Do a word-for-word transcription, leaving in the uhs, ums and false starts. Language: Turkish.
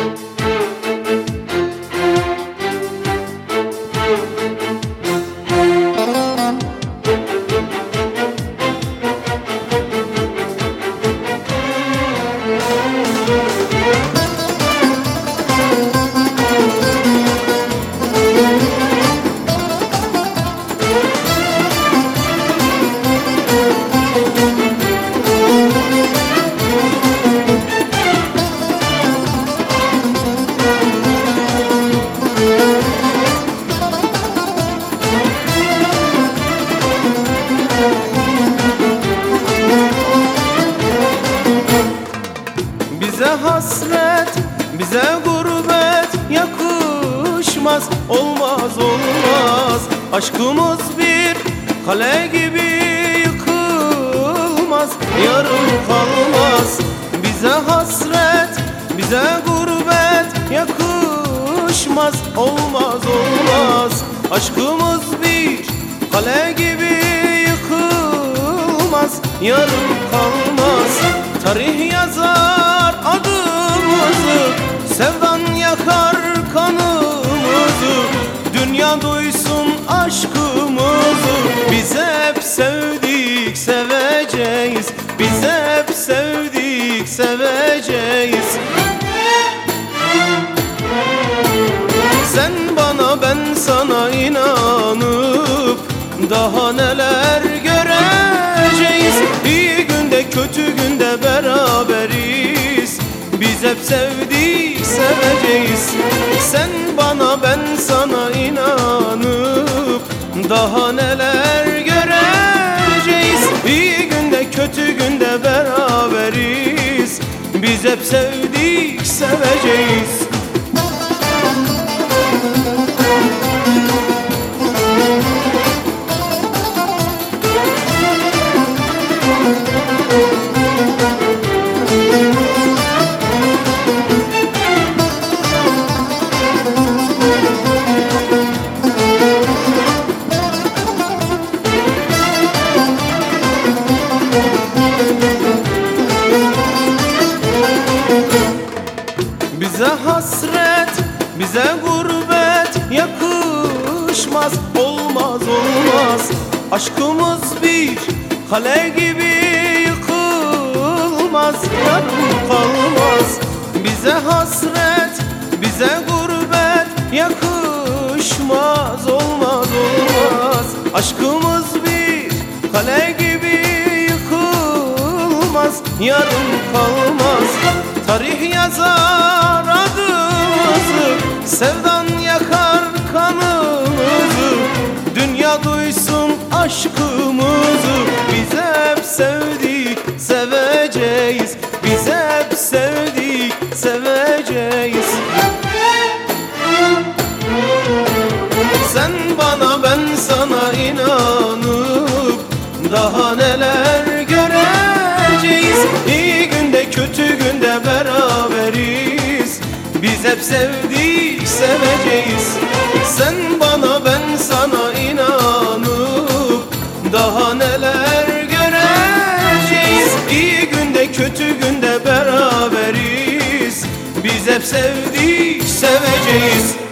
Bize hasret, bize gurbet yakışmaz. Olmaz olmaz, aşkımız bir kale gibi yıkılmaz. Yarım kalmaz. Bize hasret, bize gurbet yakışmaz. Olmaz olmaz, aşkımız bir kale gibi yıkılmaz. Yarım kalmaz. Tarih yazar adımızı, sevdan yakar kanımızı. Dünya duysun aşkımızı. Biz hep sevdik, seveceğiz. Biz hep sevdik, seveceğiz. Sen bana, ben sana inanıp daha neler göreceğiz. İyi günde kötü günde beraberiz. Biz hep sevdik, seveceğiz. Sen bana, ben sana inanıp daha neler göreceğiz. İyi günde kötü günde beraberiz. Biz hep sevdik, seveceğiz. Bize hasret, bize gurbet yakışmaz. Olmaz olmaz, aşkımız bir kale gibi yıkılmaz. Yarım kalmaz. Bize hasret, bize gurbet yakışmaz. Olmaz olmaz, aşkımız bir kale gibi yıkılmaz. Yarım kalmaz. Tarih yazar adımızı, sevdan yakar kanımızı. Dünya duysun aşkımızı. Biz hep sevdik, seveceğiz. Biz hep sevdik, seveceğiz. Sen bana, ben sana inanıp daha neler göreceğiz. İyi günde kötü günde beraberiz. Biz hep sevdik, seveceğiz. Sen bana, ben sana inanıp daha neler göreceğiz. İyi günde kötü günde beraberiz. Biz hep sevdik, seveceğiz.